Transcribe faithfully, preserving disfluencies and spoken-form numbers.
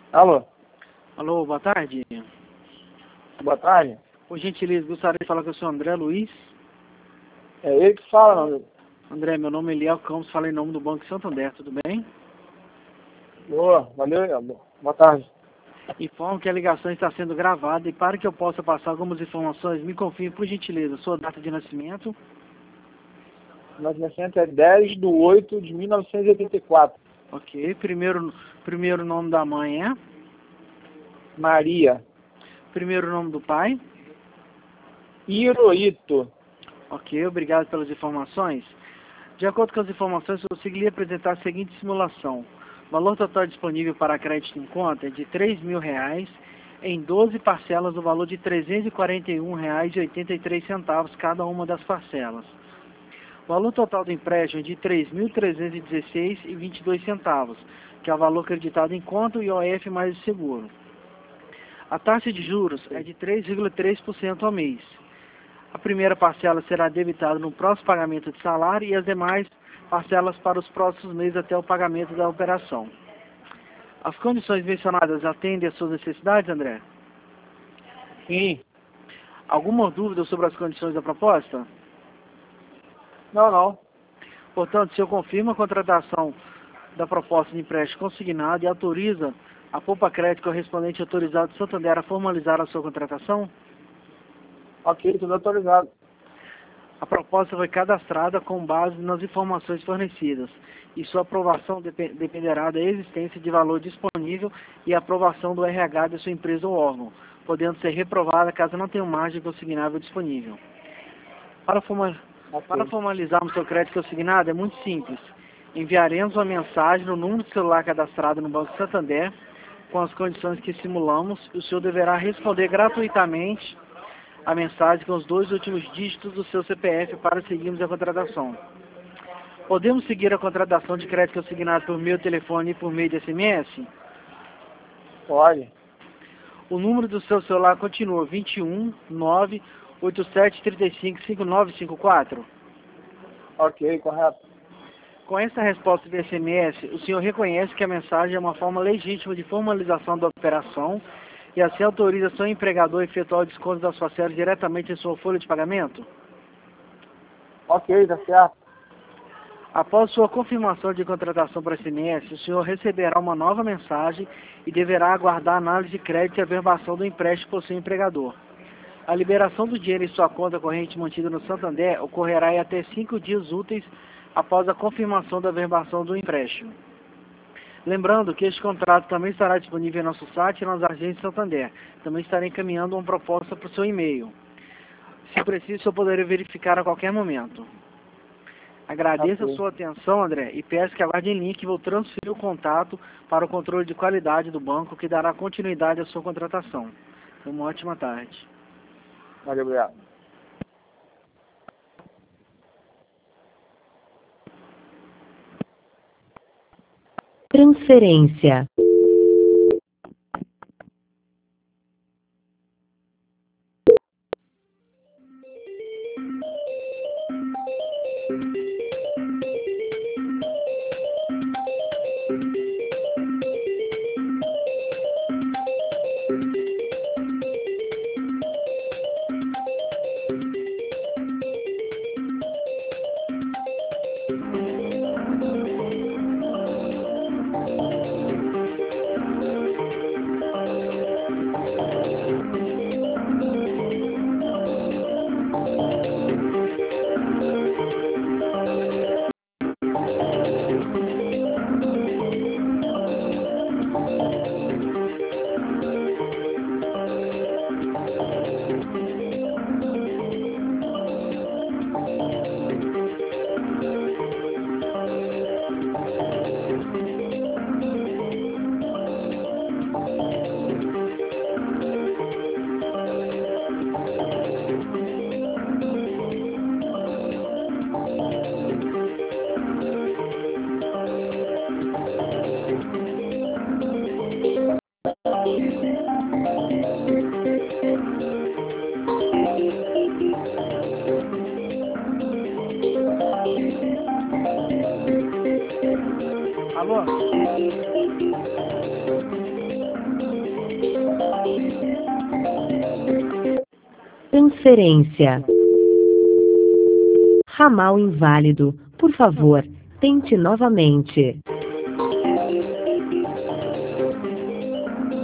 Alô, Alô, boa tarde. boa tarde. Por gentileza, gostaria de falar com o senhor André Luiz. É ele que fala, meu amigo. André, meu nome é Eliel Campos, falo em nome do Banco Santander, tudo bem? Boa, valeu, Eliel. Boa tarde. Informo que a ligação está sendo gravada e para que eu possa passar algumas informações, me confirme, por gentileza, sua data de nascimento. Meu nascimento é dez de oito de mil novecentos e oitenta e quatro. Ok. Primeiro, primeiro nome da mãe é? Maria. Primeiro nome do pai? Hirohito. Ok, obrigado pelas informações. De acordo com as informações, eu consegui apresentar a seguinte simulação. O valor total disponível para crédito em conta é de três mil reais em doze parcelas do valor de trezentos e quarenta e um reais e oitenta e três centavos cada uma das parcelas. O valor total do empréstimo é de três mil trezentos e dezesseis reais e vinte e dois centavos, que é o valor acreditado em conta e I O F mais o seguro. A taxa de juros é de três vírgula três por cento ao mês. A primeira parcela será debitada no próximo pagamento de salário e as demais parcelas para os próximos meses até o pagamento da operação. As condições mencionadas atendem às suas necessidades, André? Sim. Alguma dúvida sobre as condições da proposta? Não, não. Portanto, se eu confirmo a contratação da proposta de empréstimo consignado e autoriza a Poupa Crédito correspondente autorizado do Santander a formalizar a sua contratação, Ok, tudo autorizado. a proposta foi cadastrada com base nas informações fornecidas e sua aprovação dep- dependerá da existência de valor disponível e aprovação do R H da sua empresa ou órgão, podendo ser reprovada caso não tenha margem consignável disponível. Para, forma- Ok. para formalizarmos seu crédito consignado é muito simples. Enviaremos uma mensagem no número de celular cadastrado no Banco Santander com as condições que simulamos e o senhor deverá responder gratuitamente a mensagem com os dois últimos dígitos do seu C P F para seguirmos a contratação. Podemos seguir a contratação de crédito consignado por meio de telefone e por meio de S M S? Pode. O número do seu celular continua vinte e um, nove, oitenta e sete, trinta e cinco, cinquenta e nove cinquenta e quatro. Ok, correto. Com essa resposta de S M S, o senhor reconhece que a mensagem é uma forma legítima de formalização da operação e assim autoriza seu empregador a efetuar o desconto das parcelas diretamente em sua folha de pagamento? Ok, tá certo. Após sua confirmação de contratação por S M S, o senhor receberá uma nova mensagem e deverá aguardar a análise de crédito e averbação do empréstimo por seu empregador. A liberação do dinheiro em sua conta corrente mantida no Santander ocorrerá em até cinco dias úteis após a confirmação da averbação do empréstimo. Lembrando que este contrato também estará disponível em nosso site e nas agências Santander. Também estarei encaminhando uma proposta para o seu e-mail. Se preciso, eu poderei verificar a qualquer momento. Agradeço a Ok. sua atenção, André, e peço que aguarde em link e vou transferir o contato para o controle de qualidade do banco, que dará continuidade à sua contratação. Uma ótima tarde. Valeu, obrigado. Transferência. transferência. Ramal inválido. Por favor, tente novamente.